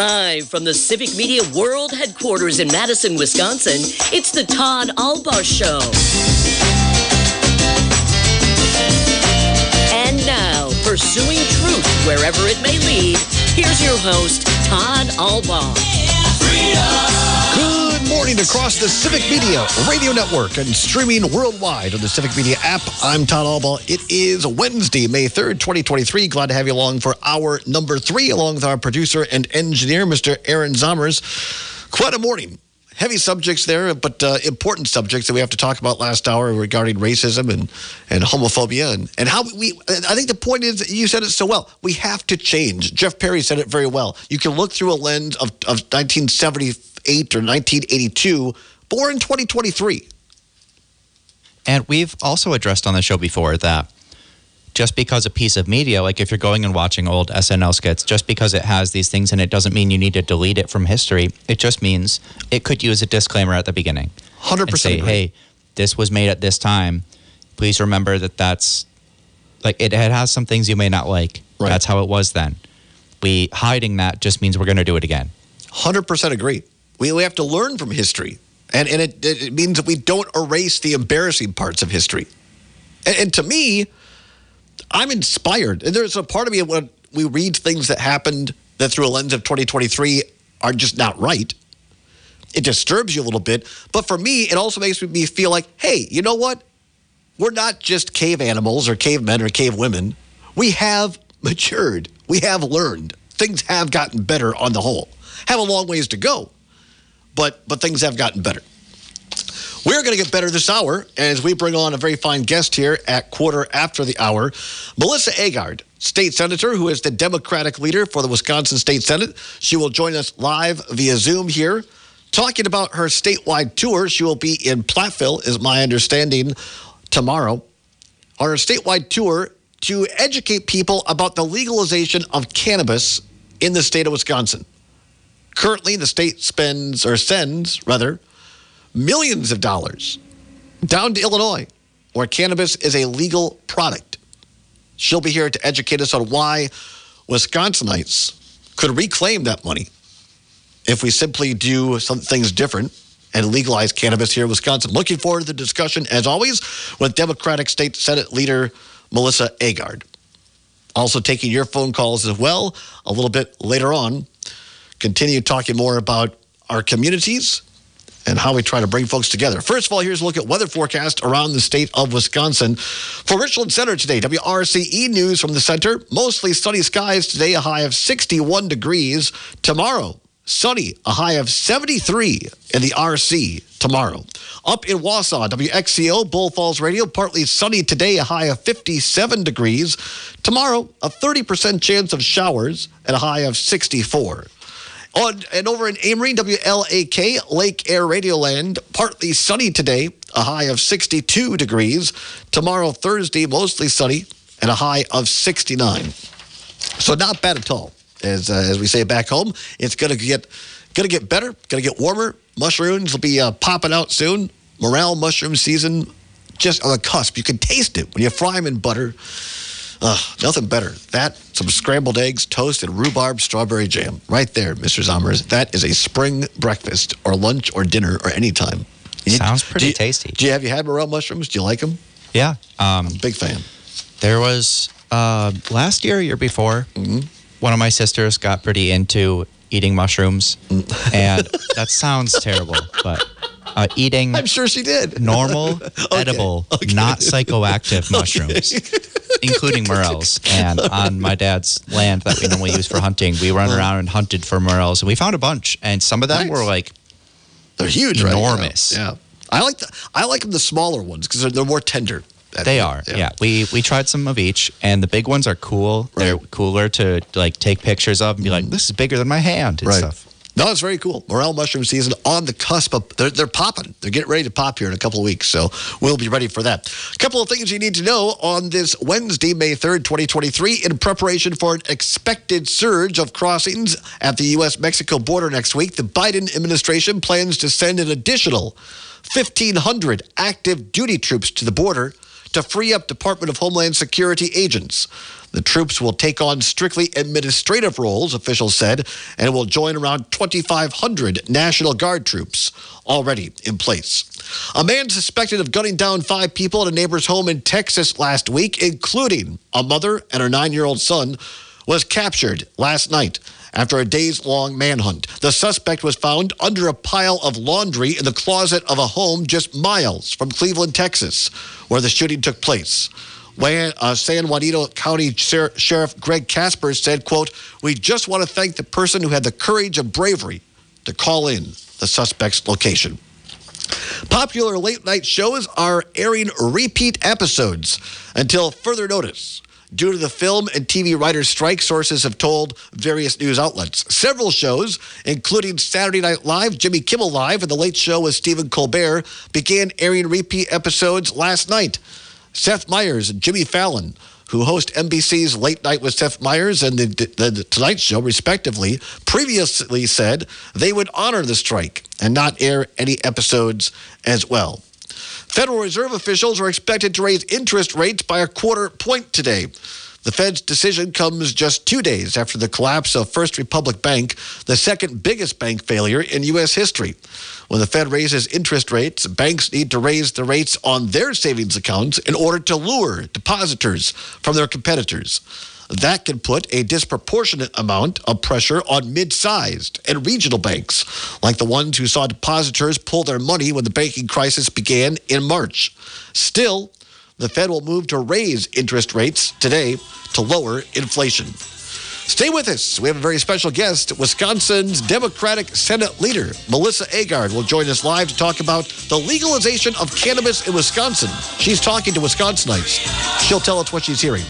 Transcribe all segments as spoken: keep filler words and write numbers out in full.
Live from the Civic Media World Headquarters in Madison, Wisconsin, it's the Todd Albaugh Show. And now, pursuing truth wherever it may lead, here's your host, Todd Albaugh. Good morning across the Civic Media Radio Network and streaming worldwide on the Civic Media app. I'm Todd Albaugh. It is Wednesday, May third, twenty twenty-three. Glad to have you along for hour number three, along with our producer and engineer, Mister Aaron Zommers. Quite a morning. Heavy subjects there, but uh, important subjects that we have to talk about last hour regarding racism and, and homophobia and, and how we, I think the point is, you said it so well, we have to change. Jeff Perry said it very well. You can look through a lens of, of nineteen seventy-eight or nineteen eighty-two, but we're in twenty twenty-three. And we've also addressed on the show before that just because a piece of media, like if you're going and watching old S N L skits, just because it has these things in it doesn't mean you need to delete it from history. It just means it could use a disclaimer at the beginning. one hundred percent and say, hey, this was made at this time. Please remember that that's, like, it, it has some things you may not like. Right. That's how it was then. We hiding that just means we're going to do it again. one hundred percent agree. We, we have to learn from history. And, and it, it means that we don't erase the embarrassing parts of history. And, and to me, I'm inspired. And there's a part of me when we read things that happened that through a lens of twenty twenty-three are just not right. It disturbs you a little bit. But for me, it also makes me feel like, hey, you know what? We're not just cave animals or cavemen or cave women. We have matured. We have learned. Things have gotten better on the whole. Have a long ways to go, but but things have gotten better. We're going to get better this hour as we bring on a very fine guest here at quarter after the hour. Melissa Agard, state senator, who is the Democratic leader for the Wisconsin State Senate. She will join us live via Zoom here, talking about her statewide tour. She will be in Platteville, is my understanding, tomorrow, on her statewide tour to educate people about the legalization of cannabis in the state of Wisconsin. Currently, the state spends, or sends, rather, millions of dollars down to Illinois, where cannabis is a legal product. She'll be here to educate us on why Wisconsinites could reclaim that money if we simply do some things different and legalize cannabis here in Wisconsin. Looking forward to the discussion, as always, with Democratic State Senate Leader Melissa Agard. Also taking your phone calls as well a little bit later on. Continue talking more about our communities and how we try to bring folks together. First of all, here's a look at weather forecast around the state of Wisconsin. For Richland Center today, W R C E News from the center. Mostly sunny skies today, a high of sixty-one degrees. Tomorrow, sunny, a high of seventy-three in the R C tomorrow. Up in Wausau, W X C O, Bull Falls Radio, partly sunny today, a high of fifty-seven degrees. Tomorrow, a thirty percent chance of showers and a high of sixty-four. On and over in Amory, W L A K, Lake Air Radioland, partly sunny today, a high of sixty-two degrees. Tomorrow, Thursday, mostly sunny and a high of sixty-nine. So not bad at all. As uh, as we say back home, it's gonna get gonna get better, gonna get warmer. Mushrooms will be uh, popping out soon. Morel mushroom season, just on the cusp. You can taste it when you fry them in butter. Uh, nothing better. That, some scrambled eggs, toast, and rhubarb strawberry jam. Right there, Mister Zommers. That is a spring breakfast or lunch or dinner or any time. You, Sounds pretty you, tasty. Do you, have you had morel mushrooms? Do you like them? Yeah. Um, I'm a big fan. There was, uh, last year, year before, mm-hmm. one of my sisters got pretty into eating mushrooms. And that sounds terrible, but uh, eating... I'm sure she did. Normal, okay. edible, okay. not psychoactive mushrooms. Okay. Including morels. And on my dad's land that we normally use for hunting, we run around and hunted for morels. And we found a bunch. And some of them nice. were like... They're huge, enormous. Right? Yeah. yeah. I like the, I like them the smaller ones because they're, they're more tender. They are, yeah. yeah. We we tried some of each, and the big ones are cool. Right. They're cooler to like take pictures of and be like, this is bigger than my hand and right. stuff. No, it's very cool. Morel mushroom season on the cusp of, they're, they're popping. They're getting ready to pop here in a couple of weeks, so we'll be ready for that. A couple of things you need to know on this Wednesday, May third, twenty twenty-three, in preparation for an expected surge of crossings at the U S Mexico border next week. The Biden administration plans to send an additional fifteen hundred active duty troops to the border to free up Department of Homeland Security agents. The troops will take on strictly administrative roles, officials said, and will join around twenty-five hundred National Guard troops already in place. A man suspected of gunning down five people at a neighbor's home in Texas last week, including a mother and her nine-year-old son, was captured last night after a days-long manhunt. The suspect was found under a pile of laundry in the closet of a home just miles from Cleveland, Texas, where the shooting took place. Uh, San Juanito County Sher- Sheriff Greg Casper said, quote, "We just want to thank the person who had the courage and bravery to call in the suspect's location." Popular late-night shows are airing repeat episodes until further notice. Due to the film and T V writers' strike, sources have told various news outlets. Several shows, including Saturday Night Live, Jimmy Kimmel Live, and The Late Show with Stephen Colbert, began airing repeat episodes last night. Seth Meyers and Jimmy Fallon, who host N B C's Late Night with Seth Meyers and the, the, the Tonight Show, respectively, previously said they would honor the strike and not air any episodes as well. Federal Reserve officials are expected to raise interest rates by a quarter point today. The Fed's decision comes just two days after the collapse of First Republic Bank, the second biggest bank failure in U S history. When the Fed raises interest rates, banks need to raise the rates on their savings accounts in order to lure depositors from their competitors. That can put a disproportionate amount of pressure on mid-sized and regional banks, like the ones who saw depositors pull their money when the banking crisis began in March. Still, the Fed will move to raise interest rates today to lower inflation. Stay with us. We have a very special guest. Wisconsin's Democratic Senate leader, Melissa Agard, will join us live to talk about the legalization of cannabis in Wisconsin. She's talking to Wisconsinites. She'll tell us what she's hearing.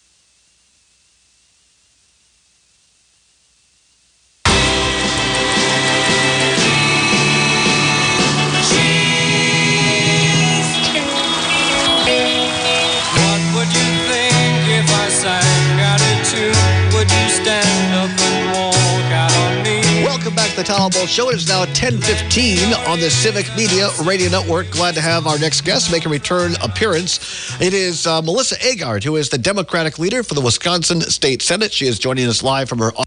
The Todd Albaugh Show. It is now ten fifteen on the Civic Media Radio Network. Glad to have our next guest make a return appearance. It is uh, Melissa Agard, who is the Democratic leader for the Wisconsin State Senate. She is joining us live from her office.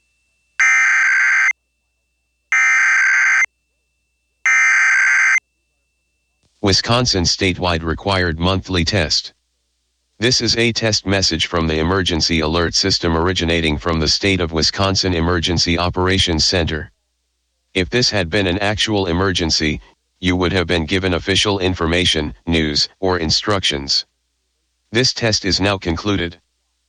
Wisconsin statewide required monthly test. This is a test message from the Emergency Alert System originating from the State of Wisconsin Emergency Operations Center. If this had been an actual emergency, you would have been given official information, news, or instructions. This test is now concluded.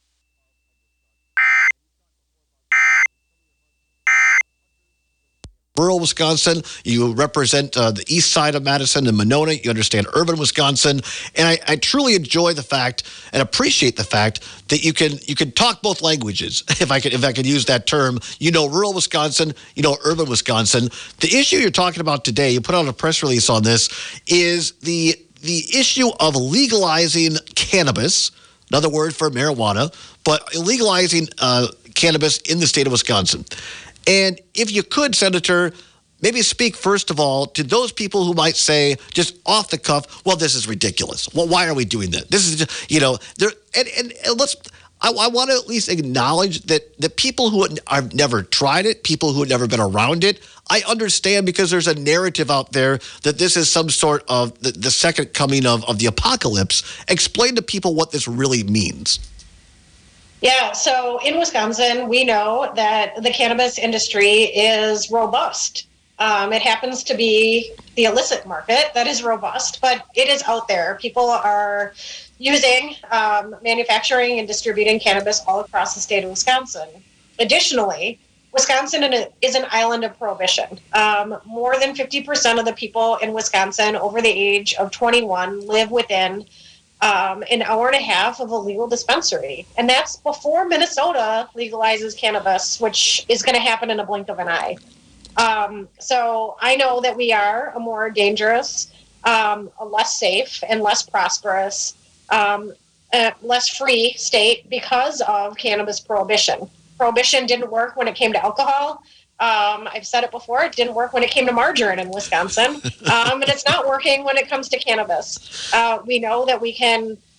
Rural Wisconsin, you represent uh, the east side of Madison and Monona, you understand urban Wisconsin, and I, I truly enjoy the fact and appreciate the fact that you can you can talk both languages, if I could if I could use that term. You know rural Wisconsin, you know urban Wisconsin. The issue you're talking about today, you put out a press release on this, is the the issue of legalizing cannabis, another word for marijuana, but legalizing uh, cannabis in the state of Wisconsin. And if you could, Senator, maybe speak first of all to those people who might say, just off the cuff, well, this is ridiculous. Well, why are we doing that? This is, just, you know, there. And, and, and let's. I, I want to at least acknowledge that the people who have never tried it, people who have never been around it, I understand because there's a narrative out there that this is some sort of the, the second coming of, of the apocalypse. Explain to people what this really means. Yeah, so in Wisconsin, we know that the cannabis industry is robust. Um, it happens to be the illicit market that is robust, but it is out there. People are using, um, manufacturing and distributing cannabis all across the state of Wisconsin. Additionally, Wisconsin is an island of prohibition. Um, more than fifty percent of the people in Wisconsin over the age of twenty-one live within Um, an hour and a half of a legal dispensary. And that's before Minnesota legalizes cannabis, which is going to happen in a blink of an eye. Um, so I know that we are a more dangerous, um, a less safe and less prosperous, um, uh, less free state because of cannabis prohibition. Prohibition didn't work when it came to alcohol. Um, I've said it before, it didn't work when it came to margarine in Wisconsin, um, and it's not working when it comes to cannabis. Uh, we know that we can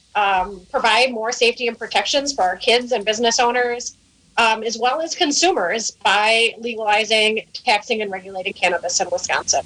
um, provide more safety and protections for our kids and business owners, um, as well as consumers, by legalizing, taxing, and regulating cannabis in Wisconsin.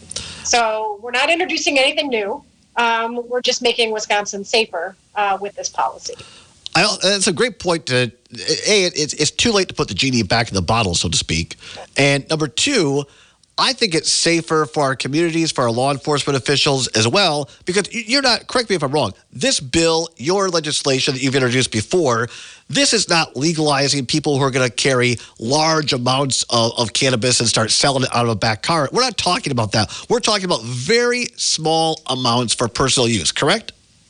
So we're not introducing anything new. Um, we're just making Wisconsin safer uh, with this policy. I don't, that's a great point. To, A, it's, it's too late to put the genie back in the bottle, so to speak. And number two, I think it's safer for our communities, for our law enforcement officials as well, because you're not, correct me if I'm wrong, this bill, your legislation that you've introduced before, this is not legalizing people who are going to carry large amounts of, of cannabis and start selling it out of a back car. We're not talking about that. We're talking about very small amounts for personal use, correct?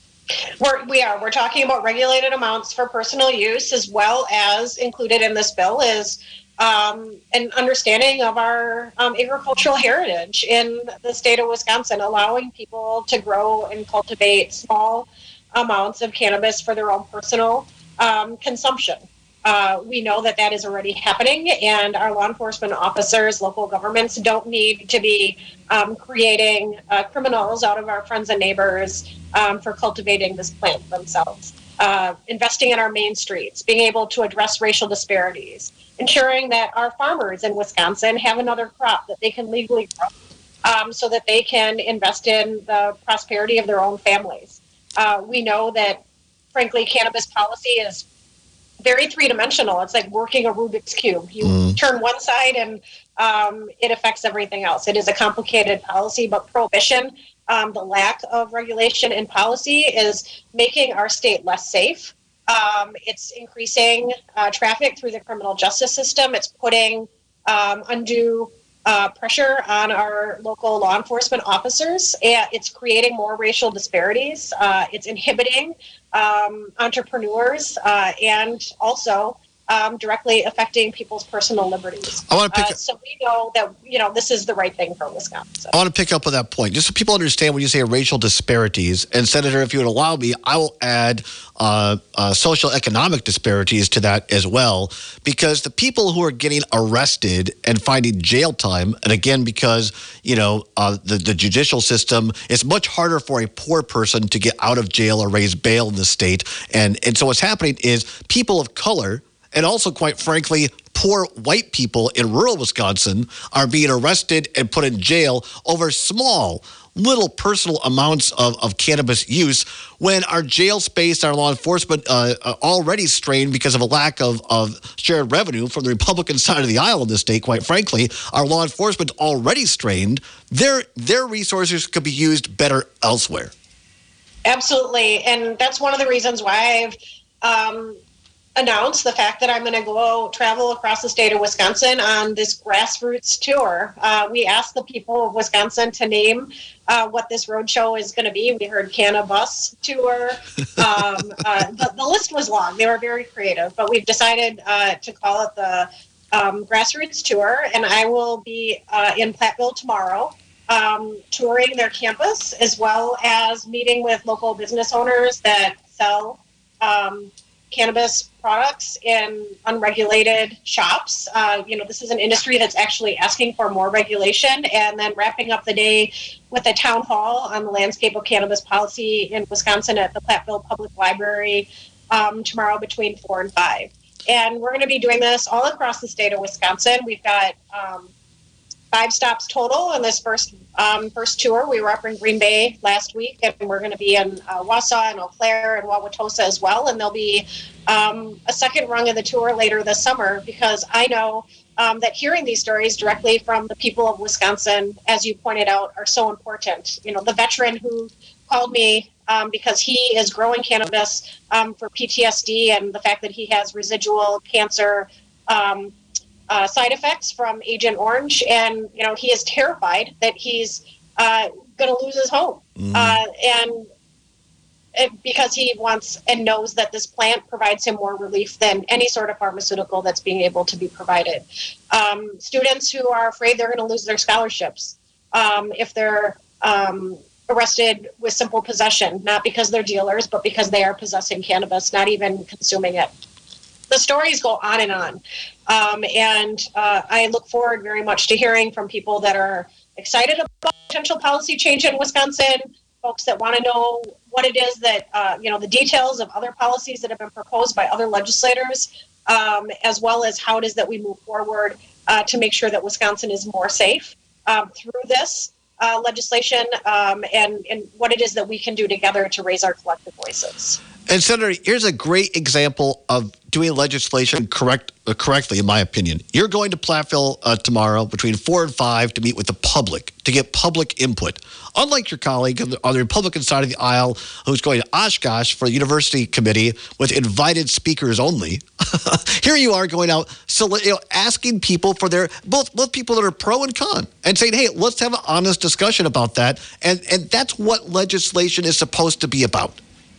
We're, we are. We're talking about regulated amounts for personal use, as well as included in this bill is um, an understanding of our um, agricultural heritage in the state of Wisconsin, allowing people to grow and cultivate small amounts of cannabis for their own personal um, consumption. Uh, we know that that is already happening, and our law enforcement officers, local governments, don't need to be um, creating uh, criminals out of our friends and neighbors um, for cultivating this plant themselves. Uh, investing in our main streets, being able to address racial disparities, ensuring that our farmers in Wisconsin have another crop that they can legally grow um, so that they can invest in the prosperity of their own families. Uh, we know that, frankly, cannabis policy is very three-dimensional. It's like working a Rubik's Cube. You mm. turn one side and um, it affects everything else. It is a complicated policy, but prohibition, um, the lack of regulation and policy, is making our state less safe. Um, it's increasing uh, traffic through the criminal justice system. It's putting um, undue uh, pressure on our local law enforcement officers. And it's creating more racial disparities. Uh, it's inhibiting um, entrepreneurs uh, and also um, directly affecting people's personal liberties. I want to pick uh, so we know that, you know, this is the right thing for Wisconsin. I want to pick up on that point, just so people understand when you say racial disparities. And Senator, if you would allow me, I will add uh, uh, social economic disparities to that as well, because the people who are getting arrested and finding jail time, and again, because, you know, uh, the, the judicial system, it's much harder for a poor person to get out of jail or raise bail in the state. And, and so what's happening is people of color, and also, quite frankly, poor white people in rural Wisconsin, are being arrested and put in jail over small, little personal amounts of, of cannabis use, when our jail space, our law enforcement uh, are already strained because of a lack of, of shared revenue from the Republican side of the aisle in this state, quite frankly. Our law enforcement already strained. Their, their resources could be used better elsewhere. Absolutely. And that's one of the reasons why I've um, announced the fact that I'm going to go travel across the state of Wisconsin on this grassroots tour. Uh, we asked the people of Wisconsin to name uh, what this roadshow is going to be. We heard Cannabis tour. Um, uh, the, the list was long. They were very creative, but we've decided uh, to call it the um, grassroots tour. And I will be uh, in Platteville tomorrow, um, touring their campus, as well as meeting with local business owners that sell um, cannabis products in unregulated shops. Uh, you know, this is an industry that's actually asking for more regulation, and then wrapping up the day with a town hall on the landscape of cannabis policy in Wisconsin at the Platteville Public Library um, tomorrow between four and five. And we're going to be doing this all across the state of Wisconsin. We've got um, five stops total in this first um, first tour. We were up in Green Bay last week, and we're going to be in uh, Wausau and Eau Claire and Wauwatosa as well. And there'll be um, a second rung of the tour later this summer, because I know um, that hearing these stories directly from the people of Wisconsin, as you pointed out, are so important. You know, the veteran who called me um, because he is growing cannabis um, for P T S D and the fact that he has residual cancer um, Uh, side effects from Agent Orange, and you know he is terrified that he's uh, going to lose his home, mm-hmm. uh, and it, because he wants and knows that this plant provides him more relief than any sort of pharmaceutical that's being able to be provided. Um, students who are afraid they're going to lose their scholarships um, if they're um, arrested with simple possession, not because they're dealers, but because they are possessing cannabis, not even consuming it. The stories go on and on. Um, and uh, I look forward very much to hearing from people that are excited about potential policy change in Wisconsin, folks that want to know what it is that, uh, you know, the details of other policies that have been proposed by other legislators, um, as well as how it is that we move forward uh, to make sure that Wisconsin is more safe um, through this uh, legislation um, and, and what it is that we can do together to raise our collective voices. And Senator, here's a great example of doing legislation correct uh, correctly, in my opinion. You're going to Platteville uh, tomorrow between four and five to meet with the public, to get public input. Unlike your colleague on the, on the Republican side of the aisle who's going to Oshkosh for the university committee with invited speakers only, here you are going out so, you know, asking people for their, both, both people that are pro and con, and saying, hey, let's have an honest discussion about that. And, and that's what legislation is supposed to be about.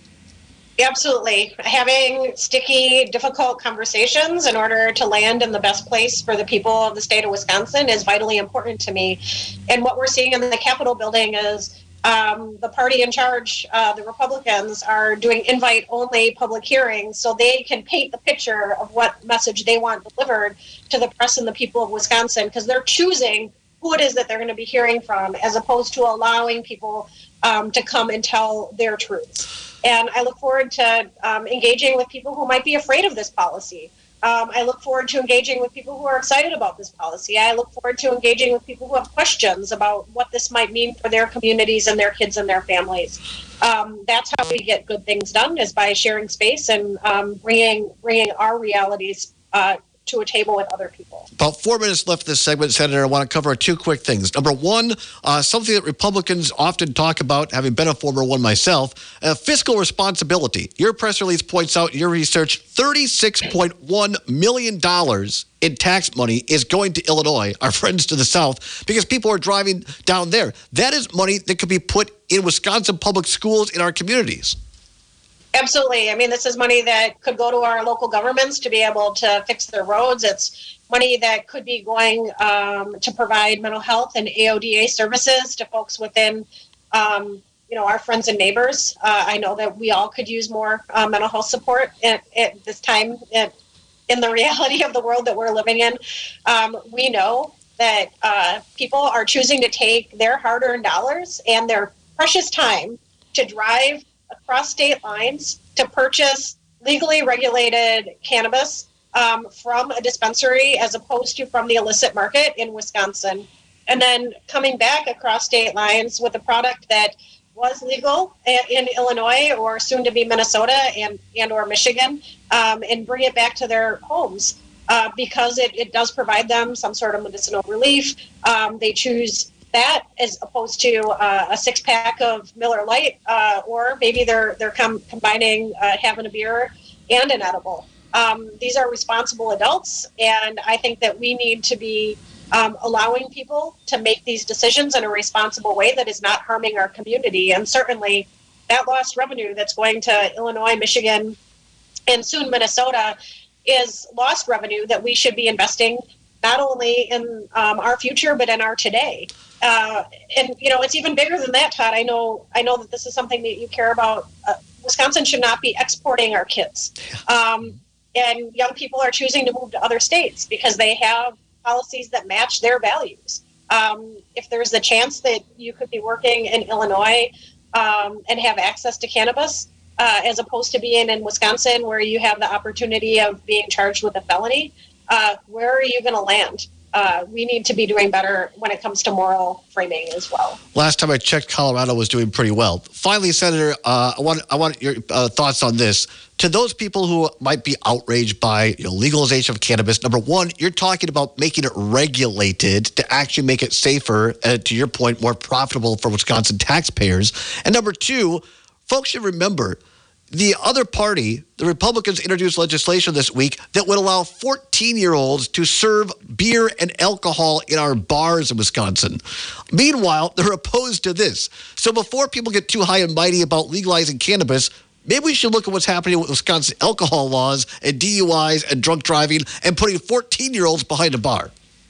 Absolutely. Having sticky, difficult conversations in order to land in the best place for the people of the state of Wisconsin is vitally important to me. And what we're seeing in the Capitol building is um, the party in charge, uh, the Republicans, are doing invite-only public hearings so they can paint the picture of what message they want delivered to the press and the people of Wisconsin, because they're choosing who it is that they're going to be hearing from, as opposed to allowing people um, to come and tell their truths. And I look forward to um, engaging with people who might be afraid of this policy. Um, I look forward to engaging with people who are excited about this policy. I look forward to engaging with people who have questions about what this might mean for their communities and their kids and their families. Um, that's how we get good things done, is by sharing space and um, bringing bringing our realities uh, to a table with other people. About four minutes left this segment, Senator. I want to cover two quick things. Number one, uh, something that Republicans often talk about, having been a former one myself, uh, fiscal responsibility. Your press release points out in your research thirty-six point one million dollars in tax money is going to Illinois, our friends to the south, because people are driving down there. That is money that could be put in Wisconsin public schools in our communities. Absolutely. I mean, this is money that could go to our local governments to be able to fix their roads. It's money that could be going um, to provide mental health and A O D A services to folks within, um, you know, our friends and neighbors. Uh, I know that we all could use more uh, mental health support at, at this time at, in the reality of the world that we're living in. Um, we know that uh, people are choosing to take their hard-earned dollars and their precious time to drive across state lines to purchase legally regulated cannabis um, from a dispensary, as opposed to from the illicit market in Wisconsin, and then coming back across state lines with a product that was legal in Illinois or soon to be Minnesota and, and or Michigan, um, and bring it back to their homes uh, because it, it does provide them some sort of medicinal relief. Um, they choose that as opposed to uh, a six pack of Miller Lite, uh, or maybe they're they're com- combining uh, having a beer and an edible. Um, these are responsible adults, and I think that we need to be um, allowing people to make these decisions in a responsible way that is not harming our community. And certainly, that lost revenue that's going to Illinois, Michigan, and soon Minnesota is lost revenue that we should be investing not only in um, our future but in our today. Uh, and, you know, it's even bigger than that, Todd. I know I know that this is something that you care about. Uh, Wisconsin should not be exporting our kids. Um, and young people are choosing to move to other states because they have policies that match their values. Um, if there's a chance that you could be working in Illinois um, and have access to cannabis, uh, as opposed to being in Wisconsin where you have the opportunity of being charged with a felony, uh, where are you going to land? Uh, we need to be doing better when it comes to moral framing as well. Last time I checked, Colorado was doing pretty well. Finally, Senator, uh, I want I want your uh, thoughts on this. To those people who might be outraged by you know, legalization of cannabis, number one, you're talking about making it regulated to actually make it safer, uh, to your point, more profitable for Wisconsin taxpayers. And number two, folks should remember, the other party, the Republicans, introduced legislation this week that would allow fourteen-year-olds to serve beer and alcohol in our bars in Wisconsin. Meanwhile, they're opposed to this. So before people get too high and mighty about legalizing cannabis, maybe we should look at what's happening with Wisconsin alcohol laws and D U Is and drunk driving and putting fourteen-year-olds behind a bar.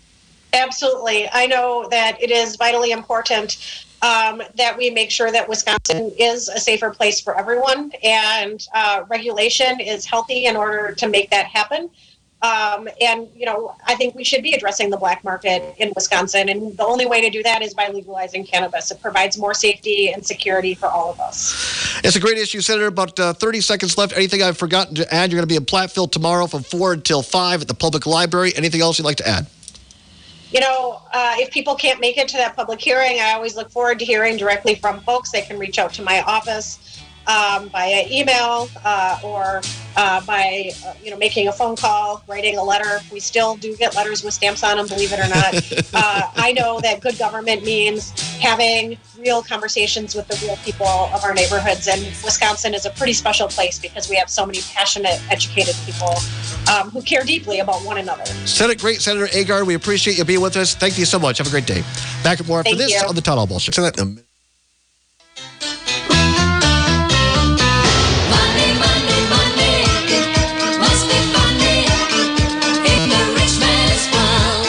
Absolutely. I know that it is vitally important Um, that we make sure that Wisconsin is a safer place for everyone, and uh, regulation is healthy in order to make that happen. Um, and, you know, I think we should be addressing the black market in Wisconsin. And the only way to do that is by legalizing cannabis. It provides more safety and security for all of us. It's a great issue, Senator. About uh, thirty seconds left. Anything I've forgotten to add? You're going to be in Platteville tomorrow from four until five at the public library. Anything else you'd like to add? You know, uh, if people can't make it to that public hearing, I always look forward to hearing directly from folks. They can reach out to my office um, via email uh, or uh, by, uh, you know, making a phone call, writing a letter. We still do get letters with stamps on them, believe it or not. uh, I know that good government means having real conversations with the real people of our neighborhoods. And Wisconsin is a pretty special place because we have so many passionate, educated people um, who care deeply about one another. Senate, great Senator Agard, we appreciate you being with us. Thank you so much. Have a great day. Back with more after Thank this you. on the Todd Albaugh Show. Money, money, money, it must be funny in the rich man's world.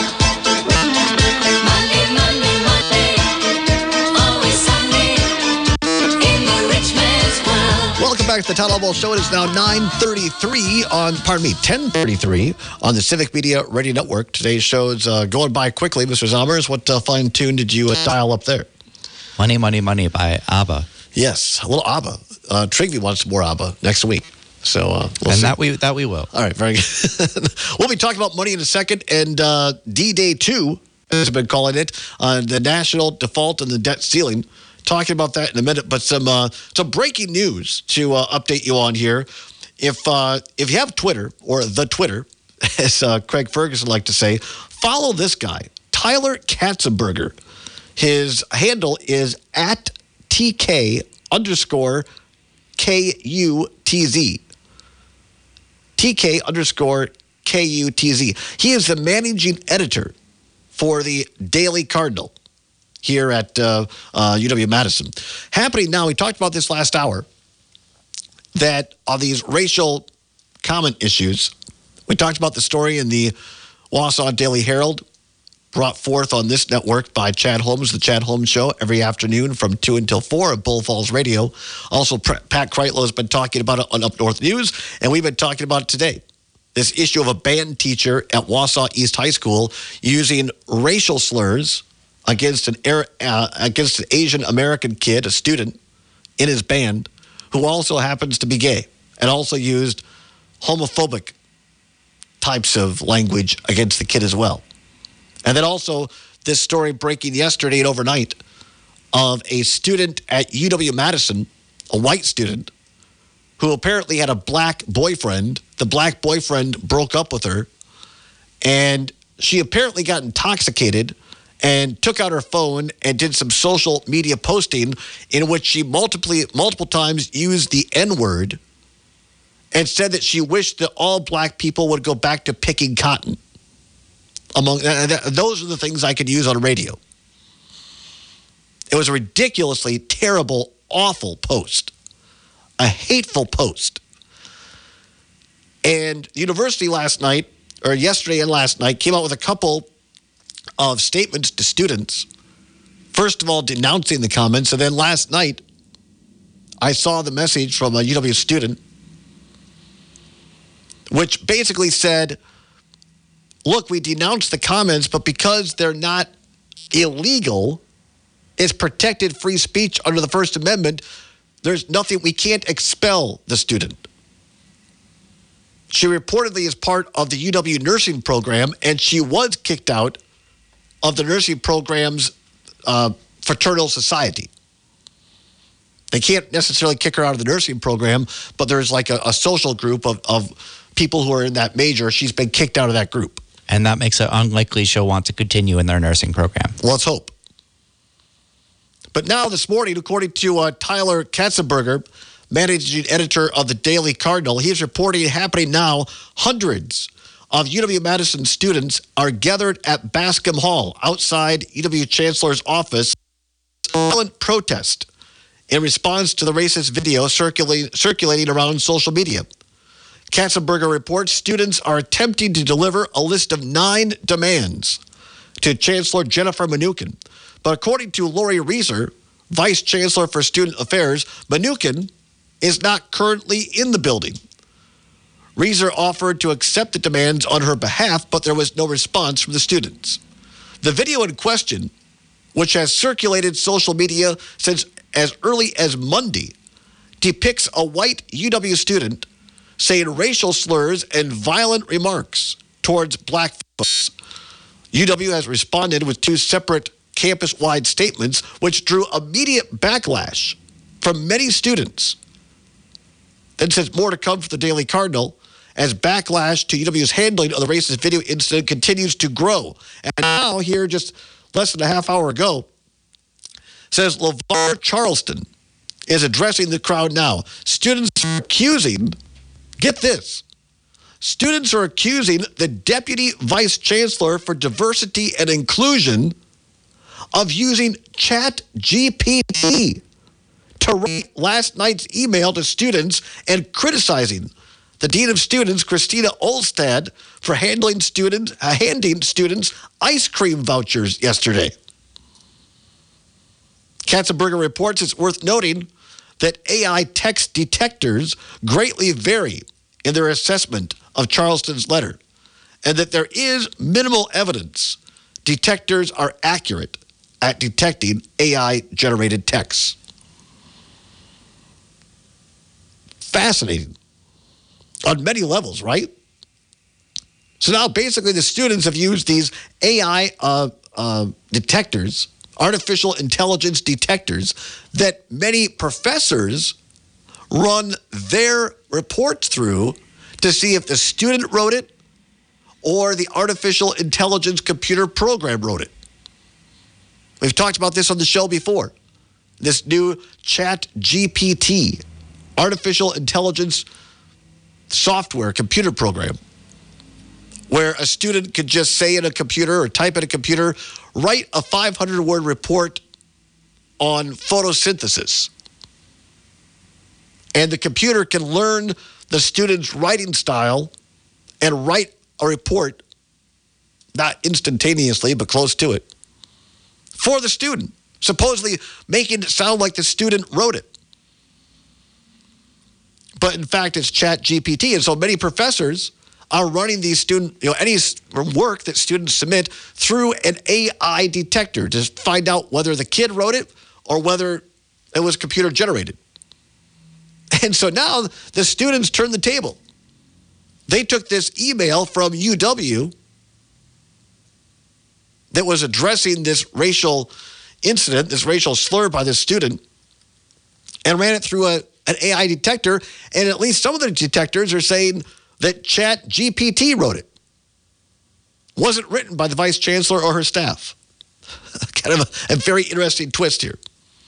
Money, money, money, always sunny in the rich man's world. Welcome back to the Todd Albaugh Show. It is now nine thirty-three on, pardon me, ten thirty-three on the Civic Media Radio Network. Today's show is uh, going by quickly. Mister Zommers, what uh, fine tune did you uh, dial up there? Money, Money, Money by ABBA. Yes, a little ABBA. Uh, Trigby wants more ABBA next week. So uh, we'll and see. that we that we will. All right, very good. We'll be talking about money in a second. And uh, D-Day two, as I've been calling it, uh, the national default and the debt ceiling. Talking about that in a minute. But some uh, some breaking news to uh, update you on here. If uh, if you have Twitter, or the Twitter, as uh, Craig Ferguson liked to say, follow this guy, Tyler Katzenberger. His handle is at T K underscore K U T Z. T K underscore K U T Z. He is the managing editor for the Daily Cardinal here at uh, uh, U W-Madison. Happening now, we talked about this last hour, that on these racial comment issues, we talked about the story in the Wausau Daily Herald, brought forth on this network by Chad Holmes, the Chad Holmes Show, every afternoon from two until four at Bull Falls Radio. Also, Pat Kreitlow has been talking about it on Up North News, and we've been talking about it today. This issue of a band teacher at Wausau East High School using racial slurs against an uh, against an Asian American kid, a student, in his band, who also happens to be gay, and also used homophobic types of language against the kid as well. And then also this story breaking yesterday and overnight of a student at U W-Madison, a white student, who apparently had a black boyfriend. The black boyfriend broke up with her, and she apparently got intoxicated and took out her phone and did some social media posting in which she multiple, multiple times used the N-word and said that she wished that all black people would go back to picking cotton. Among uh, th- those are the things I could use on radio. It was a ridiculously terrible, awful post. A hateful post. And the university last night, or yesterday and last night, came out with a couple of statements to students. First of all, denouncing the comments. And then last night, I saw the message from a U W student, which basically said, look, we denounced the comments, but because they're not illegal, it's protected free speech under the First Amendment, there's nothing, we can't expel the student. She reportedly is part of the U W nursing program, and she was kicked out of the nursing program's uh, fraternal society. They can't necessarily kick her out of the nursing program, but there's like a, a social group of, of people who are in that major. She's been kicked out of that group. And that makes it unlikely she'll want to continue in their nursing program. Well, let's hope. But now this morning, according to uh, Tyler Katzenberger, managing editor of the Daily Cardinal, he's reporting happening now, hundreds of U W-Madison students are gathered at Bascom Hall outside U W Chancellor's office, silent protest in response to the racist video circulating, circulating around social media. Katzenberger reports students are attempting to deliver a list of nine demands to Chancellor Jennifer Mnuchin. But according to Lori Reeser, Vice Chancellor for Student Affairs, Mnuchin is not currently in the building. Reeser offered to accept the demands on her behalf, but there was no response from the students. The video in question, which has circulated social media since as early as Monday, depicts a white U W student saying racial slurs and violent remarks towards black folks. U W has responded with two separate campus-wide statements, which drew immediate backlash from many students. Then says more to come for the Daily Cardinal as backlash to U W's handling of the racist video incident continues to grow. And now, here just less than a half hour ago, says LeVar Charleston is addressing the crowd now. Students are accusing, get this, students are accusing the Deputy Vice Chancellor for Diversity and Inclusion of using Chat G P T to write last night's email to students and criticizing the Dean of Students, Christina Olstad, for handling students, uh, handing students ice cream vouchers yesterday. Katzenberger reports it's worth noting that A I text detectors greatly vary in their assessment of Charleston's letter, and that there is minimal evidence detectors are accurate at detecting A I-generated texts. Fascinating. On many levels, right? So now basically the students have used these A I uh, uh, detectors, artificial intelligence detectors, that many professors run their reports through to see if the student wrote it or the artificial intelligence computer program wrote it. We've talked about this on the show before. This new Chat G P T, artificial intelligence software, computer program, where a student could just say in a computer or type in a computer, write a five hundred word report on photosynthesis. And the computer can learn the student's writing style and write a report, not instantaneously, but close to it, for the student, supposedly making it sound like the student wrote it. But in fact, it's Chat G P T. And so many professors are running these student, you know, any work that students submit through an A I detector to find out whether the kid wrote it or whether it was computer generated. And so now the students turned the table. They took this email from U W that was addressing this racial incident, this racial slur by this student, and ran it through a an A I detector, and at least some of the detectors are saying that Chat G P T wrote it. Wasn't written by the Vice Chancellor or her staff. Kind of a, a very interesting twist here.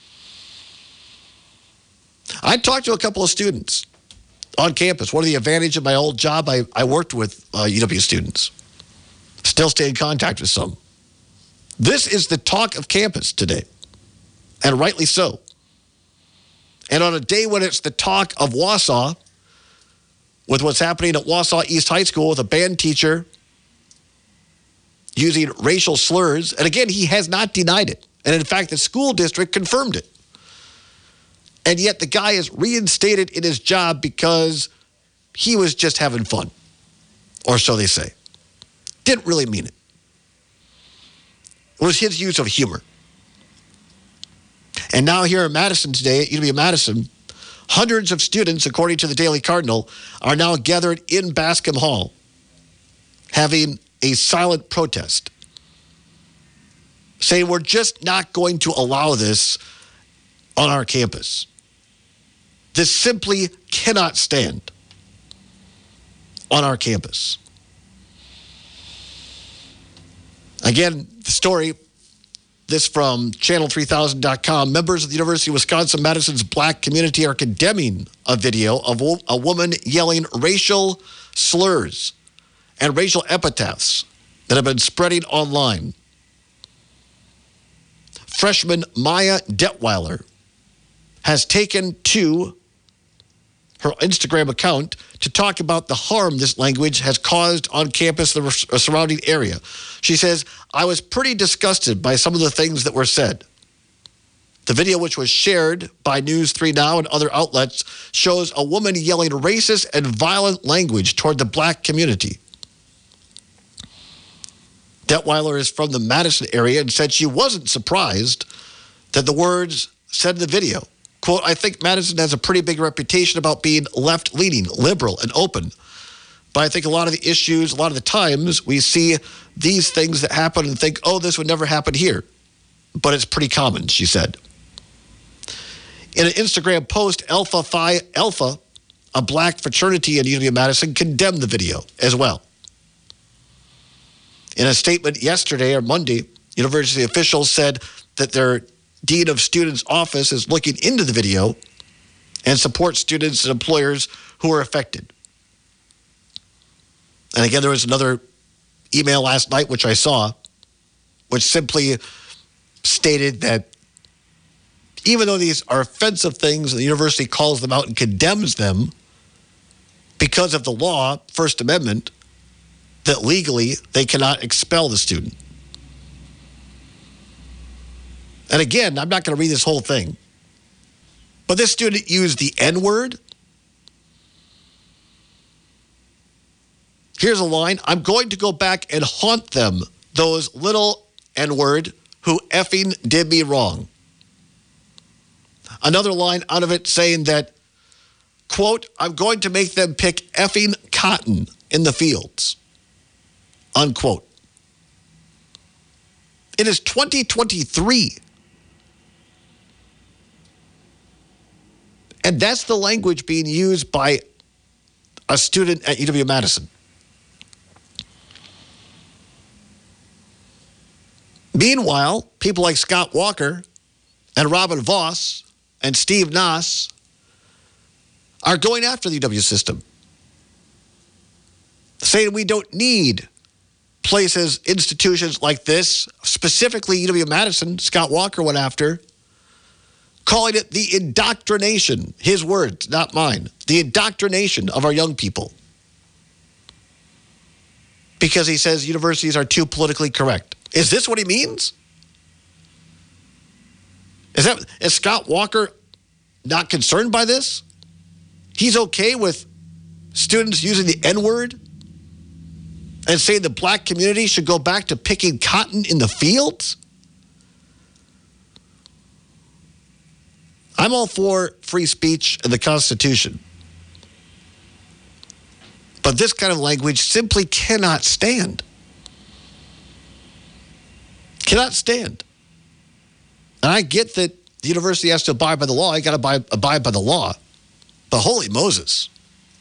I talked to a couple of students on campus. One of the advantages of my old job, I, I worked with uh, U W students. Still stay in contact with some. This is the talk of campus today, and rightly so. And on a day when it's the talk of Wausau, with what's happening at Wausau East High School with a band teacher using racial slurs, and again, he has not denied it. And in fact, the school district confirmed it. And yet the guy is reinstated in his job because he was just having fun, or so they say. Didn't really mean it. It was his use of humor. And now here in Madison today, at U W-Madison, hundreds of students, according to the Daily Cardinal, are now gathered in Bascom Hall, having a silent protest, saying we're just not going to allow this on our campus. This simply cannot stand on our campus. Again, the story, this from channel three thousand dot com. Members of the University of Wisconsin-Madison's black community are condemning a video of a woman yelling racial slurs and racial epithets that have been spreading online. Freshman Maya Detweiler has taken to her Instagram account to talk about the harm this language has caused on campus and the surrounding area. She says, I was pretty disgusted by some of the things that were said. The video, which was shared by News three Now and other outlets, shows a woman yelling racist and violent language toward the black community. Detweiler is from the Madison area and said she wasn't surprised that the words said in the video, quote, I think Madison has a pretty big reputation about being left-leaning, liberal, and open. But I think a lot of the issues, a lot of the times, we see these things that happen and think, oh, this would never happen here. But it's pretty common, she said. In an Instagram post, Alpha Phi Alpha, a black fraternity at U W Madison, condemned the video as well. In a statement yesterday or Monday, university officials said that their Dean of Students' office is looking into the video and supports students and employers who are affected. And again, there was another email last night, which I saw, which simply stated that even though these are offensive things, the university calls them out and condemns them because of the law, First Amendment, that legally they cannot expel the student. And again, I'm not going to read this whole thing, but this student used the N-word. Here's a line. I'm going to go back and haunt them, those little N-word who effing did me wrong. Another line out of it saying that, quote, I'm going to make them pick effing cotton in the fields, unquote. It is twenty twenty-three. And that's the language being used by a student at U W Madison. Meanwhile, people like Scott Walker and Robin Voss and Steve Nass are going after the U W system, saying we don't need places, institutions like this, specifically U W Madison. Scott Walker went after, calling it the indoctrination, his words, not mine, the indoctrination of our young people. Because he says universities are too politically correct. Is this what he means? Is that is Scott Walker not concerned by this? He's okay with students using the N-word and saying the black community should go back to picking cotton in the fields? I'm all for free speech and the Constitution. But this kind of language simply cannot stand. Cannot stand. And I get that the university has to abide by the law. You got to abide, abide by the law. But holy Moses.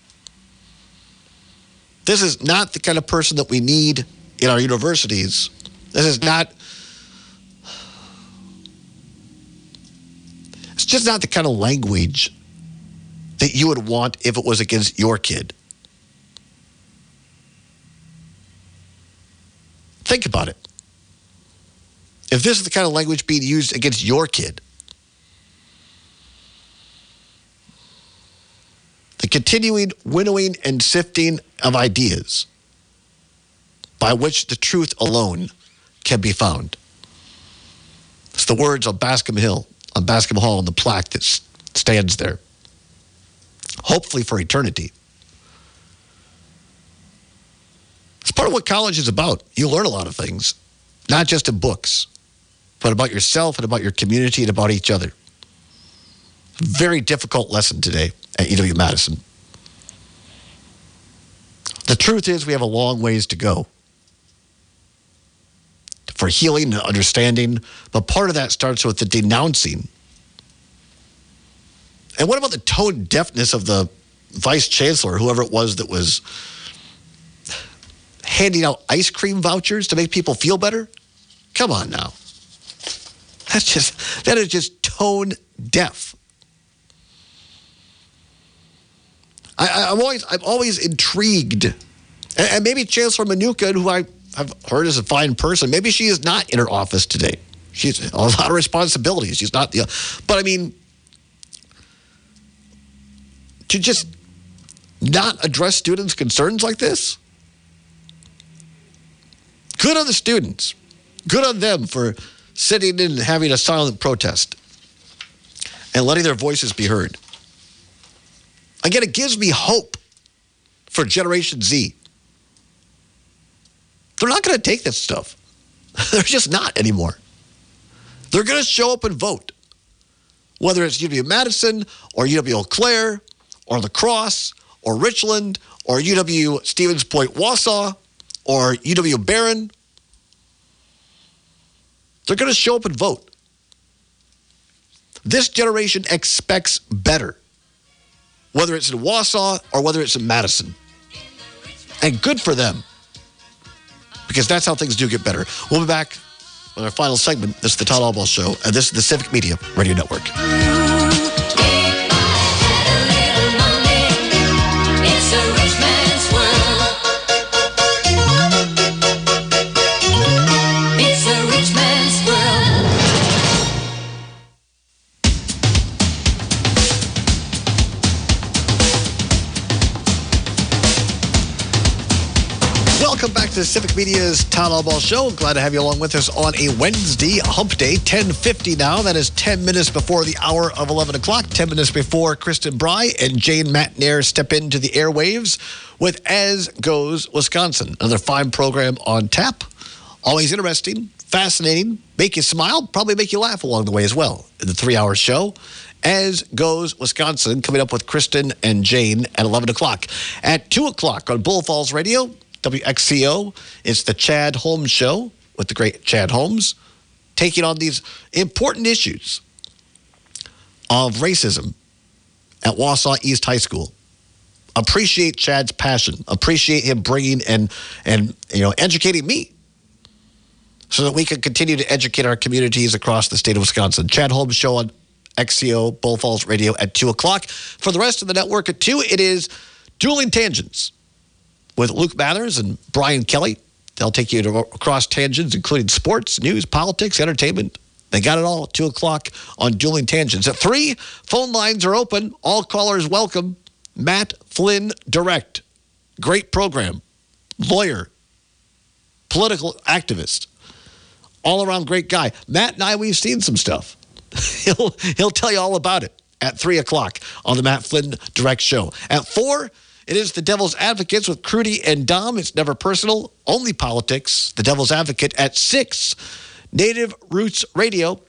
This is not the kind of person that we need in our universities. This is not, it's just not the kind of language that you would want if it was against your kid. Think about it. If this is the kind of language being used against your kid, the continuing winnowing and sifting of ideas by which the truth alone can be found. It's the words on Bascom Hill, on Bascom Hall, and the plaque that stands there, hopefully for eternity. It's part of what college is about. You learn a lot of things, not just in books, but about yourself and about your community and about each other. Very difficult lesson today at U W Madison. The truth is we have a long ways to go for healing and understanding, but part of that starts with the denouncing. And what about the tone deafness of the vice chancellor, whoever it was that was handing out ice cream vouchers to make people feel better? Come on now. That's just, that is just tone deaf. I, I'm always, I'm always intrigued, and, and maybe Chancellor Manuka, who I have heard is a fine person, maybe she is not in her office today. She's a lot of responsibilities. She's not the, but I mean, to just not address students' concerns like this. Good on the students. Good on them for sitting in and having a silent protest. and letting their voices be heard. Again, it gives me hope for Generation Z. They're not going to take this stuff. They're just not anymore. They're going to show up and vote. Whether it's U W Madison or U W Eau Claire or La Crosse or Richland or U W Stevens Point Wausau or U W Barron, they're going to show up and vote. This generation expects better, whether it's in Wausau or whether it's in Madison. And good for them, because that's how things do get better. We'll be back with our final segment. This is the Todd Albaugh Show, and this is the Civic Media Radio Network. Welcome back to the Civic Media's Todd Albaugh Show. Glad to have you along with us on a Wednesday hump day, ten fifty now. That is ten minutes before the hour of eleven o'clock, ten minutes before Kristen Bry and Jane Matnair step into the airwaves with As Goes Wisconsin. Another fine program on tap. Always interesting, fascinating, make you smile, probably make you laugh along the way as well. In the three-hour show, As Goes Wisconsin, coming up with Kristen and Jane at eleven o'clock. At two o'clock on Bull Falls Radio, W X C O, it's the Chad Holmes Show with the great Chad Holmes, taking on these important issues of racism at Wausau East High School. Appreciate Chad's passion. Appreciate him bringing and, and you know, educating me so that we can continue to educate our communities across the state of Wisconsin. Chad Holmes Show on X C O, Bull Falls Radio at two o'clock. For the rest of the network at two, it is Dueling Tangents with Luke Mathers and Brian Kelly. They'll take you to across tangents, including sports, news, politics, entertainment. They got it all at two o'clock on Dueling Tangents. At three, phone lines are open. All callers welcome. Matt Flynn Direct. Great program. Lawyer. Political activist. All-around great guy. Matt and I, we've seen some stuff. he'll, he'll tell you all about it at three o'clock on the Matt Flynn Direct Show. At four, it is the Devil's Advocates with Crudy and Dom. It's never personal, only politics. The Devil's Advocate at six. Native Roots Radio.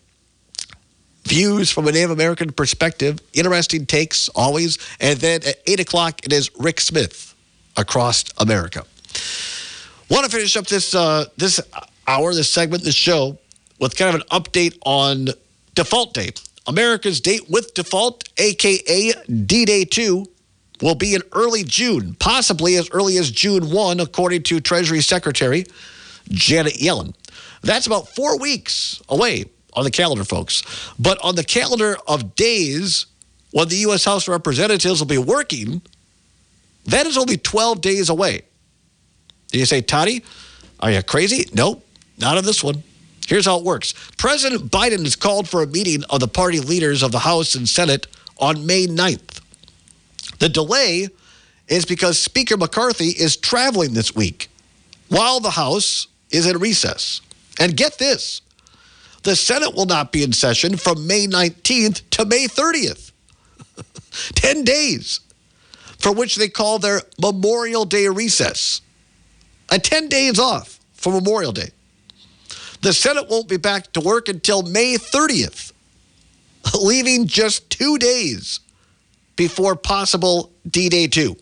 Views from a Native American perspective. Interesting takes, always. And then at eight o'clock, it is Rick Smith, Across America. Want to finish up this uh, this hour, this segment, this show, with kind of an update on Default Day. America's date with default, a k a. D-Day two, will be in early June, possibly as early as June first, according to Treasury Secretary Janet Yellen. That's about four weeks away on the calendar, folks. But on the calendar of days when the U S House of Representatives will be working, that is only twelve days away. Do you say, Toddy, are you crazy? Nope, not on this one. Here's how it works. President Biden has called for a meeting of the party leaders of the House and Senate on May ninth. The delay is because Speaker McCarthy is traveling this week while the House is in recess. And get this, the Senate will not be in session from May nineteenth to May thirtieth. Ten days, for which they call their Memorial Day recess. And ten days off for Memorial Day. The Senate won't be back to work until May thirtieth, leaving just two days before possible D-Day two.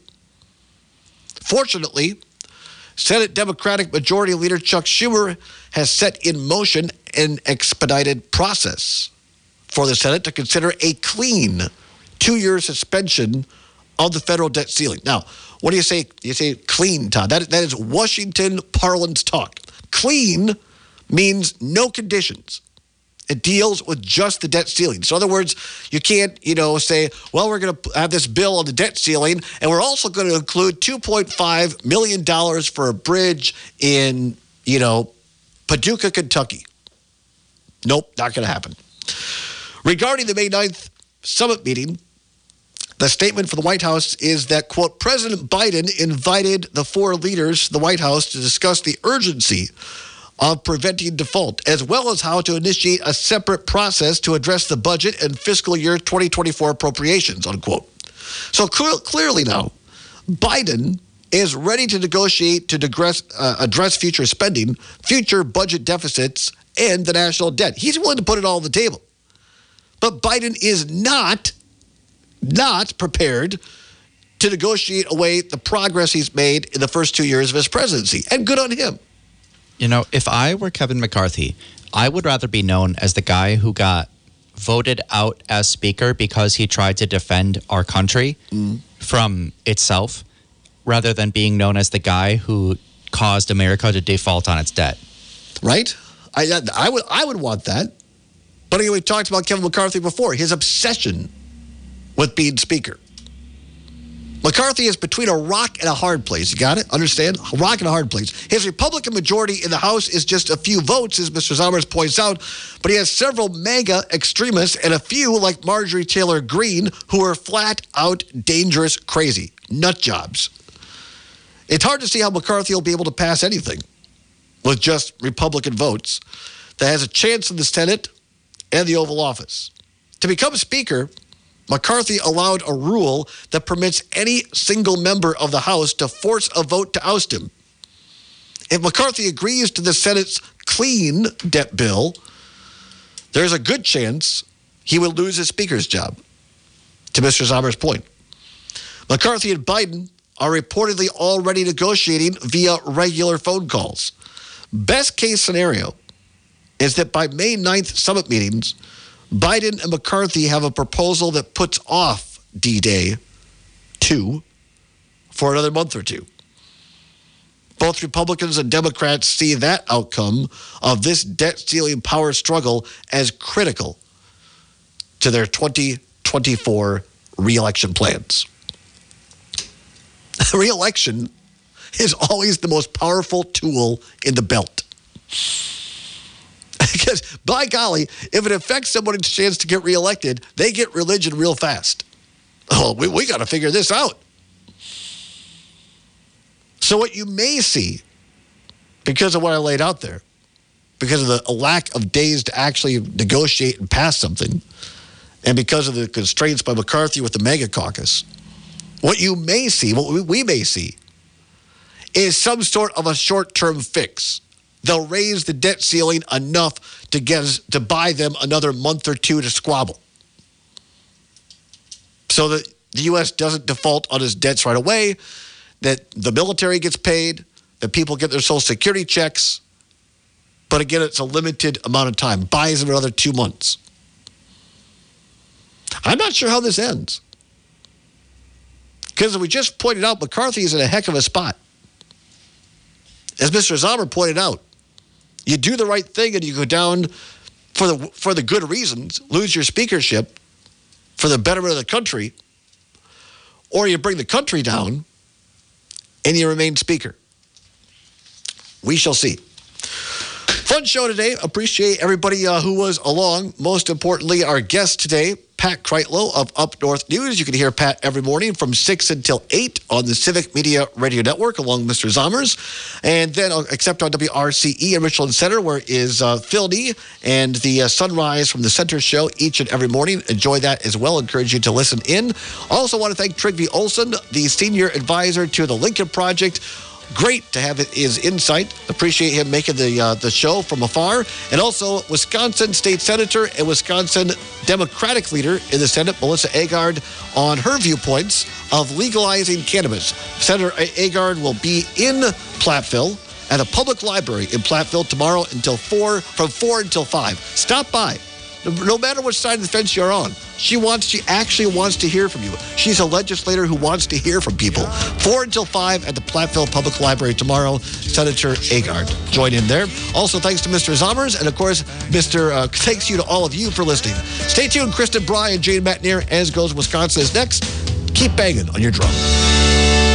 Fortunately, Senate Democratic Majority Leader Chuck Schumer has set in motion an expedited process for the Senate to consider a clean two-year suspension of the federal debt ceiling. Now, what do you say? You say clean, Todd. That, that is Washington parlance talk. Clean means no conditions. It deals with just the debt ceiling. So in other words, you can't, you know, say, well, we're going to have this bill on the debt ceiling, and we're also going to include two point five million dollars for a bridge in, you know, Paducah, Kentucky. Nope, not going to happen. Regarding the May ninth summit meeting, the statement for the White House is that, quote, President Biden invited the four leaders to the White House to discuss the urgency of preventing default, as well as how to initiate a separate process to address the budget and fiscal year twenty twenty-four appropriations, unquote. So cl- clearly now, Biden is ready to negotiate to digress, uh, address future spending, future budget deficits, and the national debt. He's willing to put it all on the table. But Biden is not, not prepared to negotiate away the progress he's made in the first two years of his presidency. And good on him. You know, if I were Kevin McCarthy, I would rather be known as the guy who got voted out as speaker because he tried to defend our country mm. from itself, rather than being known as the guy who caused America to default on its debt. Right? I, I, would, I would want that. But again, we talked about Kevin McCarthy before, his obsession with being speaker. McCarthy is between a rock and a hard place. You got it? Understand? A rock and a hard place. His Republican majority in the House is just a few votes, as Mister Zommers points out, but he has several MAGA extremists and a few, like Marjorie Taylor Greene, who are flat out dangerous, crazy nut jobs. It's hard to see how McCarthy will be able to pass anything with just Republican votes that has a chance in the Senate and the Oval Office. To become Speaker, McCarthy allowed a rule that permits any single member of the House to force a vote to oust him. If McCarthy agrees to the Senate's clean debt bill, there's a good chance he will lose his Speaker's job, to Mister Zommers' point. McCarthy and Biden are reportedly already negotiating via regular phone calls. Best case scenario is that by May ninth summit meetings, Biden and McCarthy have a proposal that puts off D-Day two for another month or two. Both Republicans and Democrats see that outcome of this debt ceiling power struggle as critical to their twenty twenty-four re-election plans. Re-election is always the most powerful tool in the belt. Because, by golly, if it affects somebody's chance to get reelected, they get religion real fast. Oh, we, we got to figure this out. So what you may see, because of what I laid out there, because of the lack of days to actually negotiate and pass something, and because of the constraints by McCarthy with the mega caucus, what you may see, what we, we may see, is some sort of a short-term fix. They'll raise the debt ceiling enough to get us, to buy them another month or two to squabble, so that the U S doesn't default on its debts right away, that the military gets paid, that people get their Social Security checks. But again, it's a limited amount of time. Buys them another two months. I'm not sure how this ends. Because as we just pointed out, McCarthy is in a heck of a spot. As Mister Zommer pointed out, you do the right thing and you go down for the for the good reasons, lose your speakership for the betterment of the country, or you bring the country down and you remain speaker. We shall see. Fun show today. Appreciate everybody uh, who was along. Most importantly, our guest today, Pat Kreitlow of Up North News. You can hear Pat every morning from six until eight on the Civic Media Radio Network along with Mister Zommers. And then, uh, except on W R C E in Richland Center, where is uh, Phil D and the uh, Sunrise from the Center show each and every morning. Enjoy that as well. Encourage you to listen in. Also want to thank Trygve Olson, the senior advisor to the Lincoln Project. Great to have his insight. Appreciate him making the uh, the show from afar. And also Wisconsin State Senator and Wisconsin Democratic leader in the Senate, Melissa Agard, on her viewpoints of legalizing cannabis. Senator Agard will be in Platteville at a public library in Platteville tomorrow until four, from four until five. Stop by. No matter which side of the fence you're on, she wants, she actually wants to hear from you. She's a legislator who wants to hear from people. Four until five at the Platteville Public Library tomorrow. Senator Agard, join in there. Also, thanks to Mister Zommers, and of course, Mister Uh, thanks you to all of you for listening. Stay tuned. Kristen Bry and Jane McNair, As Goes Wisconsin is next. Keep banging on your drum.